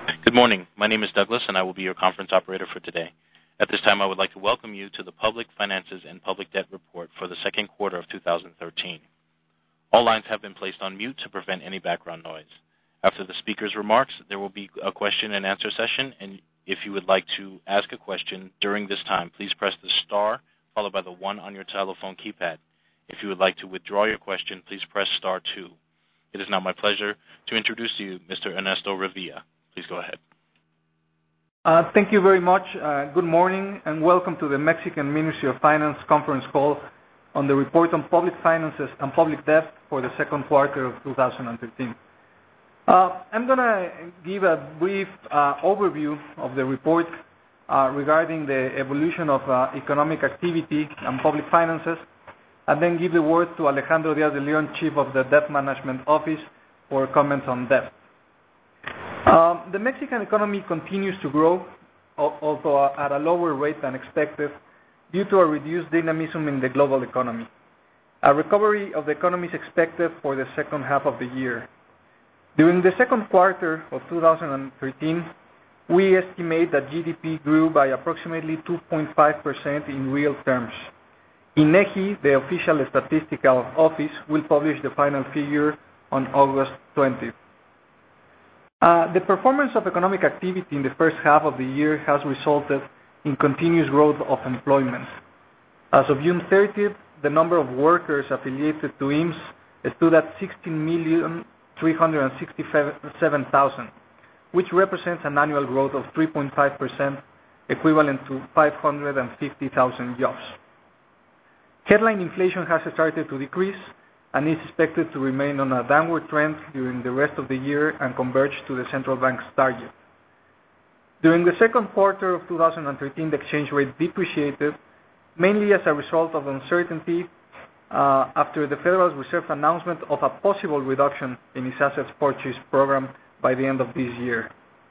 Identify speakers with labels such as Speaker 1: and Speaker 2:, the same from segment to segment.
Speaker 1: Good morning. My name is Douglas, and I will be your conference operator for today. At this time, I would like to welcome you to the Public Finances and Public Debt Report for the second quarter of 2013. All lines have been placed on mute to prevent any background noise. After the speaker's remarks, there will be a question-and-answer session, and if you would like to ask a question during this time, please press the star followed by the 1 on your telephone keypad. If you would like to withdraw your question, please press star 2. It is now my pleasure to introduce to you Mr. Ernesto Revilla. Please go ahead.
Speaker 2: Thank you very much. Good morning and welcome to the Mexican Ministry of Finance conference call on the report on public finances and public debt for the second quarter of 2013. I'm going to give a brief overview of the report regarding the evolution of economic activity and public finances, and then give the word to Alejandro Diaz de Leon, Chief of the Debt Management Office, for comments on debt. The Mexican economy continues to grow, although at a lower rate than expected, due to a reduced dynamism in the global economy. A recovery of the economy is expected for the second half of the year. During the second quarter of 2013, we estimate that GDP grew by approximately 2.5% in real terms. INEGI, the official statistical office, will publish the final figure on August 20th. The performance of economic activity in the first half of the year has resulted in continuous growth of employment. As of June 30th, the number of workers affiliated to IMSS stood at 16,367,000, which represents an annual growth of 3.5%, equivalent to 550,000 jobs. Headline inflation has started to decrease and is expected to remain on a downward trend during the rest of the year and converge to the central bank's target. During the second quarter of 2013, the exchange rate depreciated, mainly as a result of uncertainty after the Federal Reserve announcement of a possible reduction in its assets purchase program by the end of this year.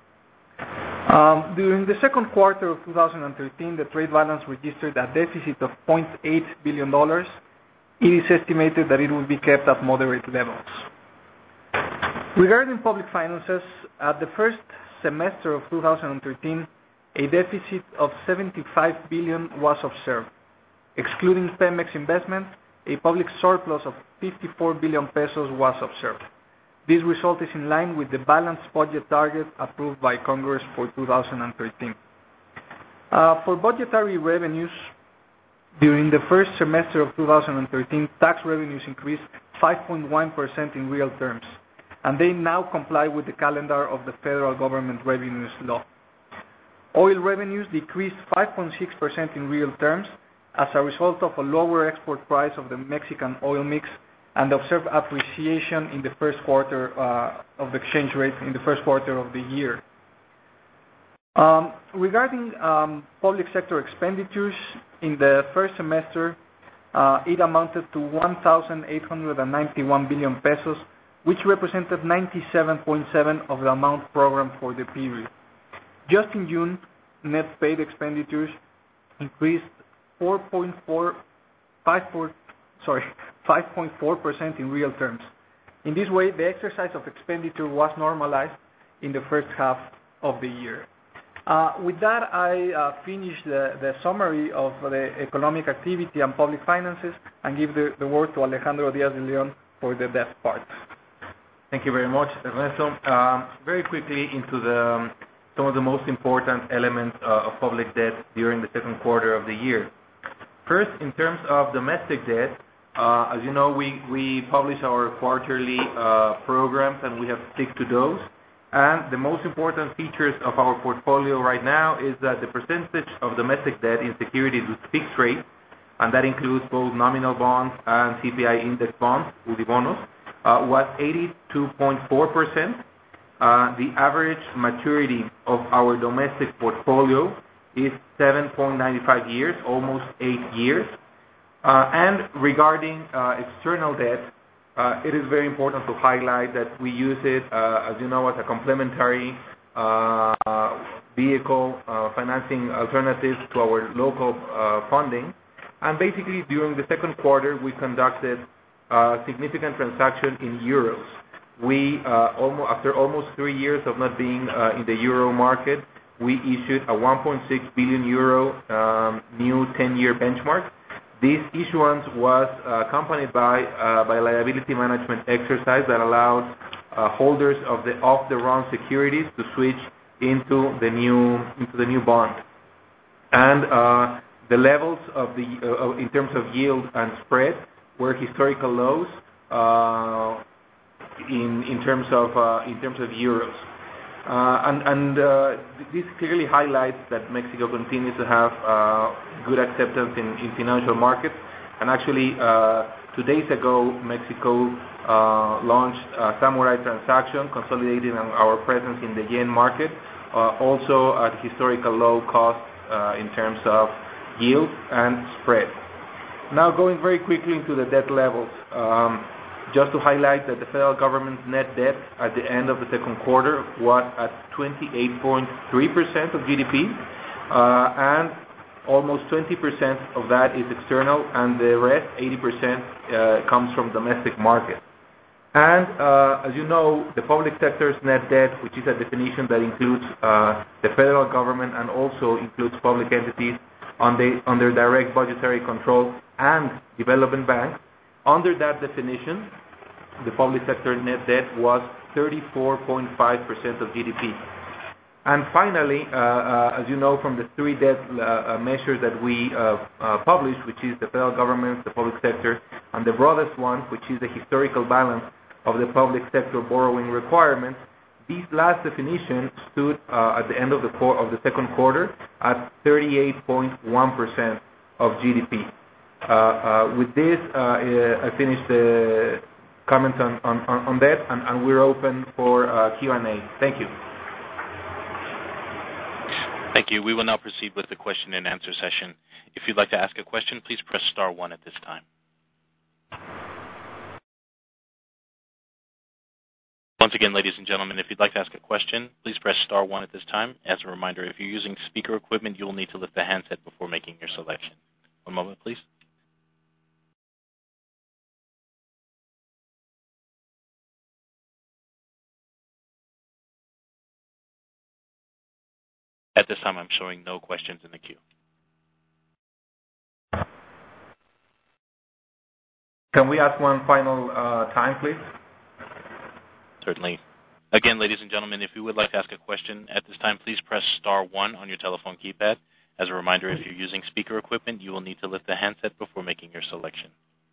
Speaker 2: During the second quarter of 2013, the trade balance registered a deficit of $0.8 billion. It is estimated that it will be kept at moderate levels. Regarding public finances, at the first semester of 2013, a deficit of 75 billion was observed. Excluding Pemex investment, a public surplus of 54 billion pesos was observed. This result is in line with the balanced budget target approved by Congress for 2013. For budgetary revenues, during the first semester of 2013, tax revenues increased 5.1% in real terms, and they now comply with the calendar of the federal government revenues law. Oil revenues decreased 5.6% in real terms as a result of a lower export price of the Mexican oil mix and observed appreciation in the first quarter of the exchange rate in the first quarter of the year. Regarding public sector expenditures, in the first semester, it amounted to 1,891 billion pesos, which represented 97.7% of the amount programmed for the period. Just in June, net paid expenditures increased 5.4% in real terms. In this way, the exercise of expenditure was normalized in the first half of the year. With that, I finish the summary of the economic activity and public finances and give the word to Alejandro Diaz de Leon for the debt part.
Speaker 3: Thank you very much, Ernesto. Very quickly into some of the most important elements of public debt during the second quarter of the year. First, in terms of domestic debt, as you know, we publish our quarterly programs and we have stick to those. And the most important features of our portfolio right now is that the percentage of domestic debt in securities with fixed rate, and that includes both nominal bonds and CPI index bonds, Udibonos, was 82.4%. The average maturity of our domestic portfolio is 7.95 years, almost 8 years. And regarding external debt, it is very important to highlight that we use it, as you know, as a complementary vehicle financing alternatives to our local funding. And basically, during the second quarter, we conducted a significant transaction in euros. after almost 3 years of not being in the euro market, we issued a 1.6 billion euro new 10-year benchmark. This issuance was accompanied by liability management exercise that allowed holders of the off-the-run securities to switch into the new bond. And the levels in terms of yield and spread were historical lows in terms of euros. This clearly highlights that Mexico continues to have good acceptance in financial markets. And actually, 2 days ago, Mexico launched a Samurai transaction, consolidating our presence in the yen market, also at historical low cost in terms of yield and spread. Now, going very quickly into the debt levels. Just to highlight that the federal government's net debt at the end of the second quarter was at 28.3% of GDP, and almost 20% of that is external, and the rest, 80%, comes from domestic market. And as you know, the public sector's net debt, which is a definition that includes the federal government and also includes public entities under direct budgetary control and development banks. Under that definition, the public sector net debt was 34.5% of GDP. And finally, as you know from the 3 debt measures that we published, which is the federal government, the public sector, and the broadest one, which is the historical balance of the public sector borrowing requirements, this last definition stood at the end of the second quarter at 38.1% of GDP. With this, I finish the comments on that, and we're open for Q&A. Thank you.
Speaker 1: Thank you. We will now proceed with the question and answer session. If you'd like to ask a question, please press star 1 at this time. Once again, ladies and gentlemen, if you'd like to ask a question, please press star 1 at this time. As a reminder, if you're using speaker equipment, you will need to lift the handset before making your selection. One moment, please. At this time, I'm showing no questions in the queue.
Speaker 3: Can we ask one final time, please?
Speaker 1: Certainly. Again, ladies and gentlemen, if you would like to ask a question at this time, please press star 1 on your telephone keypad. As a reminder, if you're using speaker equipment, you will need to lift the handset before making your selection.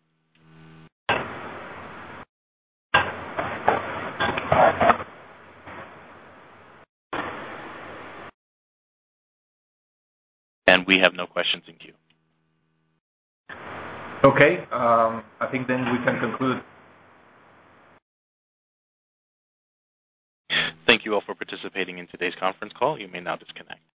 Speaker 1: And we have no questions in queue.
Speaker 3: Okay. I think then we can conclude.
Speaker 1: Thank you all for participating in today's conference call. You may now disconnect.